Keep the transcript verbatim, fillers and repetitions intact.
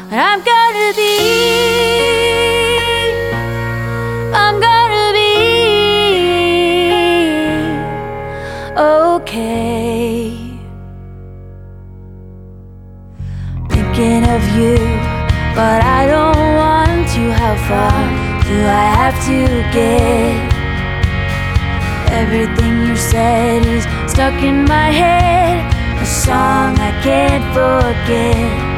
But I'm gonna be, I'm gonna be okay. Thinking of you, but I don't want to. How far do I have to get? Everything you said is stuck in my head, a song I can't forget.